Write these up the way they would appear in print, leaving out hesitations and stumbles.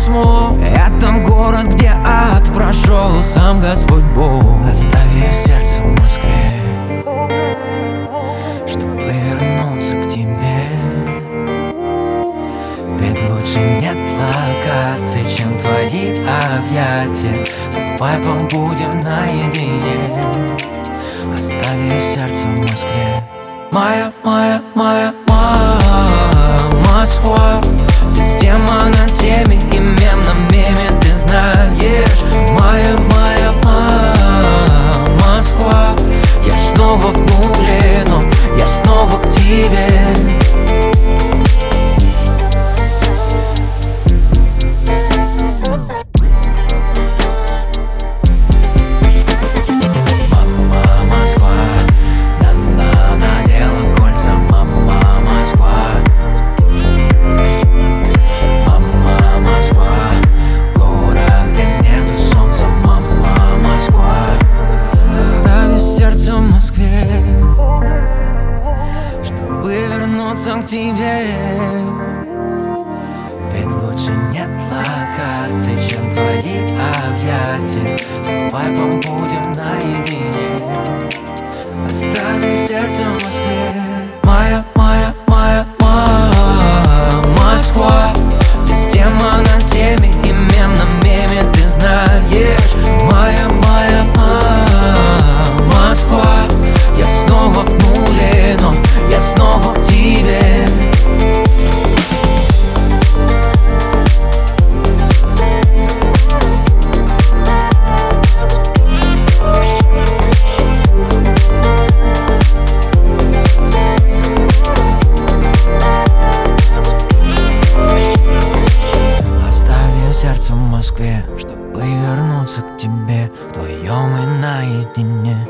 космос. Это город, где ад прошел сам Господь Бог. Оставив сердце в Москве, чтобы вернуться к тебе. Ведь лучше нет локаций, чем твои объятия. Давай побудем наедине. Оставив сердце в Москве. Моя Москва. Система на теме, и мем на меме, ты знаешь. Моя Москва. Я снова в гугле, но я снова к тебе. К тебе. Ведь лучше нет локаций, чем твои объятия. Давай побудем наедине. Оставив сердце в Москве. Моя Москва. Система на теме, и мем на меме, ты знаешь. Моя Москва. Я снова в нуле, но я снова к тебе. Оставив сердце в Москве, чтобы вернуться к тебе. Вдвоем и наедине.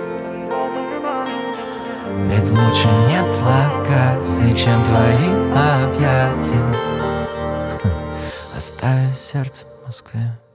Ведь лучше нет локаций, чем твои объятия. Оставив сердце в Москве.